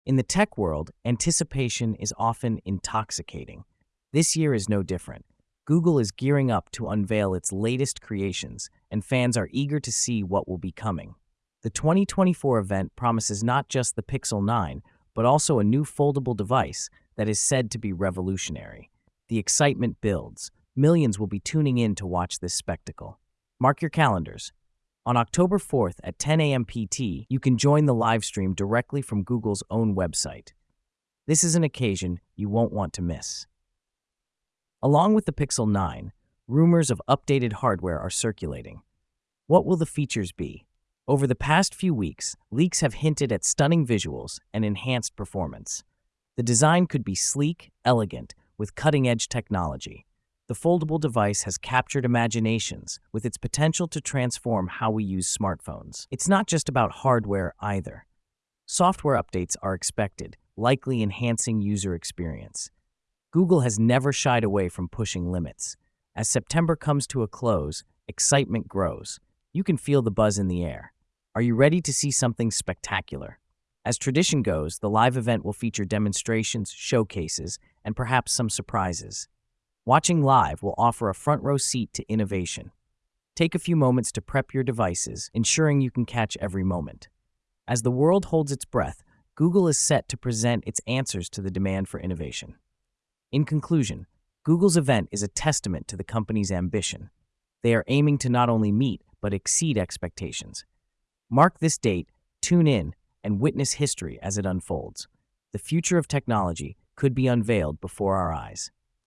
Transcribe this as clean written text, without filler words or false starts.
In the tech world, anticipation is often intoxicating. This year is no different. Google is gearing up to unveil its latest creations, and fans are eager to see what will be coming. The 2024 event promises not just the Pixel 9, but also a new foldable device that is said to be revolutionary. The excitement builds. Millions will be tuning in to watch this spectacle. Mark your calendars. On October 4th at 10 a.m. PT, you can join the live stream directly from Google's own website. This is an occasion you won't want to miss. Along with the Pixel 9, rumors of updated hardware are circulating. What will the features be? Over the past few weeks, leaks have hinted at stunning visuals and enhanced performance. The design could be sleek, elegant, with cutting-edge technology. The foldable device has captured imaginations with its potential to transform how we use smartphones. It's not just about hardware either. Software updates are expected, likely enhancing user experience. Google has never shied away from pushing limits. As September comes to a close, excitement grows. You can feel the buzz in the air. Are you ready to see something spectacular? As tradition goes, the live event will feature demonstrations, showcases, and perhaps some surprises. Watching live will offer a front-row seat to innovation. Take a few moments to prep your devices, ensuring you can catch every moment. As the world holds its breath, Google is set to present its answers to the demand for innovation. In conclusion, Google's event is a testament to the company's ambition. They are aiming to not only meet, but exceed expectations. Mark this date, tune in, and witness history as it unfolds. The future of technology could be unveiled before our eyes.